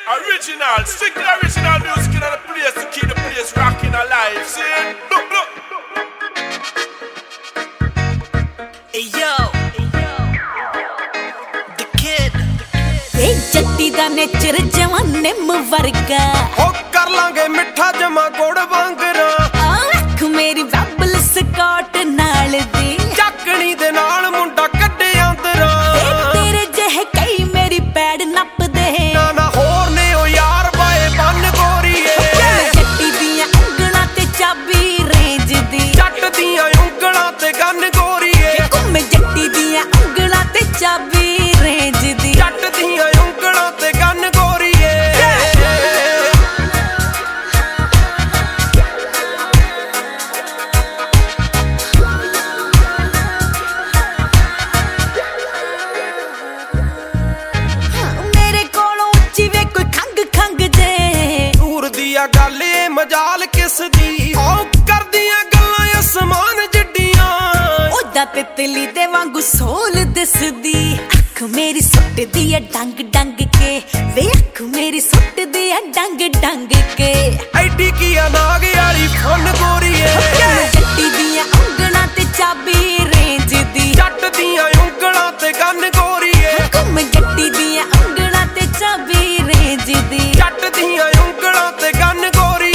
Original, strictly original music in the place to keep the place rocking alive. See? Look, look. Hey yo, the kid. Hey Jatti दा nature जवान निम वर्गा हो कर लांगे मिठा जमा गुड़ वांगरा आख मेरी वेबल स्कॉट नाल दी ਚੱਕਣੀ ਦੇ ਨਾਲ ਮੁੰਡਾ ਕੱਢੇ ਅੰਦਰਾ तेरे जह कई मेरी पैड नप दे ਨਾ ਨਾ ਹੋਰ ਨੇ ਉਹ ਯਾਰ ਬਾਏ ਬੰਨ ਗੋਰੀਏ जट्टी दियां ਉਂਗਲਾਂ ਤੇ ਚਾਬੀ ਰੇਂਜ ਦੀ ਜੱਟ ਦੀਆਂ ਉਂਗਲਾਂ ਤੇ ਗੰਨ ਗੋਰੀਏ ਘੁੰਮ जट्टी दियां ਉਂਗਲਾਂ ਤੇ ਚਾਬੀ ਰੇਂਜ ਦੀ ਜੱਟ ਦੀਆਂ ਉਂਗਲਾਂ ਤੇ ਗੰਨ ਗੋਰੀਏ ਗੱਲ ਏ ਮਜਾਲ ਕਿਸ ਦੀ ਆਉ ਕਰਦੀਆਂ ਗੱਲਾਂ ਅਸਮਾਨ ਜੱਡੀਆਂ ਉਹਦਾ ਤਿਤਲੀ ਦੇ ਵਾਂਗੂ ਸੋਲ ਦਿਸਦੀ ਅੱਖ ਮੇਰੀ ਸੁੱਟਦੀ ਐ ਡੰਗ ਡੰਗ ਕੇ ਵੇ ਅੱਖ ਮੇਰੀ ਸੁੱਟਦੀ ਐ ਡੰਗ ਡੰਗ ਕੇ ਐਡੀ ਕੀ ਆ ਨਾਗ ਵਾਲੀ ਫੁੱਲ ਗੋਰੀਏ ਜੱਟੀ ਦੀਆਂ ਉਂਗਲਾਂ ਤੇ ਚਾਬੀ ਰੇਂਜ ਦੀ ਜੱਟ ਦੀਆਂ ਉਂਗਲਾਂ ਤੇ ਗੰਨ ਗੋਰੀਏ ਘੁੰਮ ਜੱਟੀ ਦੀਆਂ ਉਂਗਲਾਂ ਤੇ ਚਾਬੀ ਰੇਂਜ ਦੀ ਜੱਟ ਦੀਆਂ ਉਂਗਲਾਂ ਤੇ ਗੰਨ ਗੋਰੀਏ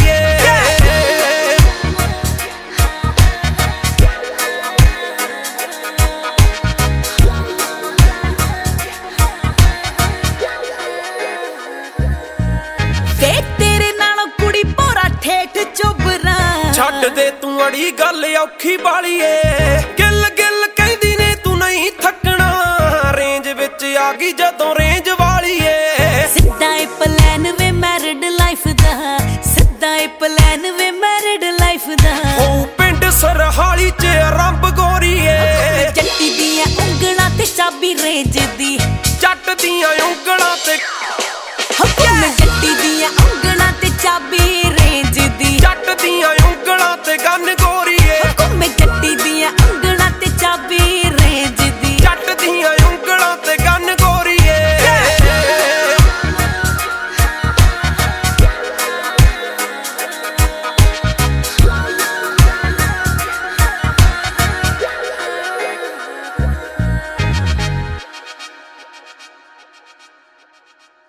ਵੇ ਤੇਰੇ ਨਾਲੋਂ ਕੁੜੀ ਭੋਰਾ ਠੇਠ ਚੁੱਬਰਾ ਛੱਡ ਦੇ ਤੂੰ ਅੜੀ ਗੱਲ ਔਖੀ ਬਾਲੀਏ ਗਿੱਲ ਗਿੱਲ ਕਹਿੰਦੀ ਨੇ ਤੂੰ ਨਹੀਂ ਥੱਕਣਾ ਰੇਂਜ ਵਿੱਚ ਆ ਗਈ ਜਦੋਂ ਰੇਂਜ ਵਾਲੀਏ ਸਿੱਧਾ ਏ ਪਲਾਨ ਵੇ ਮੈਰਿਡ ਲਾਈਫ ਦਾ ਸਿੱਧਾ ਏ ਪਲਾਨ ਵੇ ਮੈਰਿਡ ਲਾਈਫ ਦਾ ਉਹ ਪਿੰਡ ਸਰਹਾਲੀ ਚ ਆਰੰਭ ਗੋਰੀਏ ਜੱਟੀ ਦੀਆਂ ਉਂਗਲਾਂ ਤੇ ਚਾਬੀ ਰੇਂਜ ਦੀ ਜੱਟ ਦੀਆਂ ਉਂਗਲਾਂ ਤੇ